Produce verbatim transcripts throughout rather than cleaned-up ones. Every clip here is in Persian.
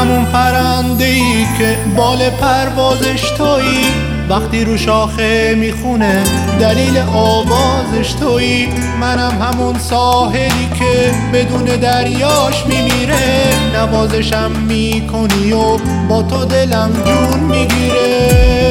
همون پرنده ای که بال پروازش تویی، وقتی رو شاخه میخونه دلیل آوازش تویی. منم همون ساحلی که بدون دریاش میمیره، نوازشم میکنی و با تو دلم جون میگیره.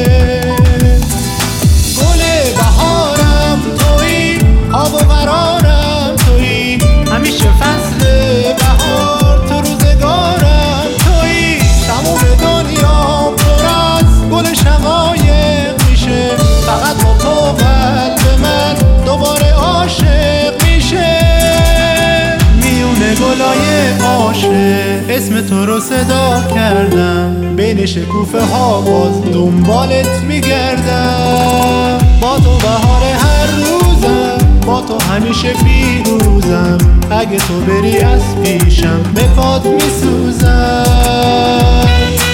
گل بهارم تویی، آب و قرارم تویی، همیشه فصل بهار تو روزگارم تویی. تموم دنیا پر از گل شقایق میشه، فقط با تو قلب من دوباره عاشق میشه. میونه گلای عاشق اسم تو رو صدا کردم، بین شکوفه ها باز دنبالت میگردم. با تو بهار هر روزم، با تو همیشه پیروزم، اگه تو بری از پیشم به پات میسوزم.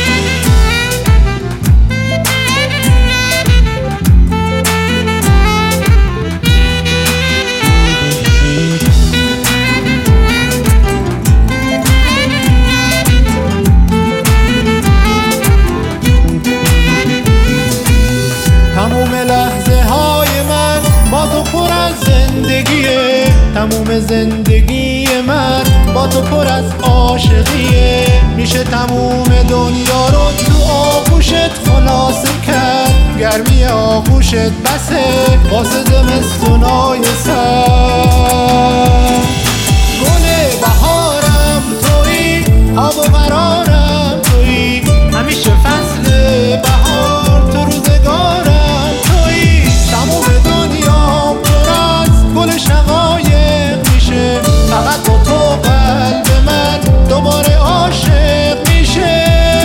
تموم لحظه های من با تو پر از زندگیه، تموم زندگی من با تو پر از عاشقیه. میشه تموم دنیا رو تو آغوشت خلاصه کرد، گرمی آغوشت بسه واسه زمستونای سر. گل بهارم تویی، آب و قرارم تویی، همیشه فصل بهار تو روزگارم تویی. تموم دنیا پر از گل شقایق میشه، فقط با تو قلب من دوباره عاشق میشه.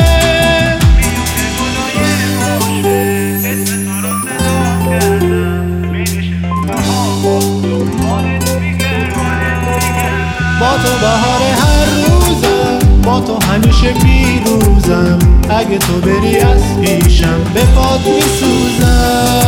با تو بهار هر روزم، با تو همیشه پیروزم، اگه تو بری از پیشم به پات میسوزم.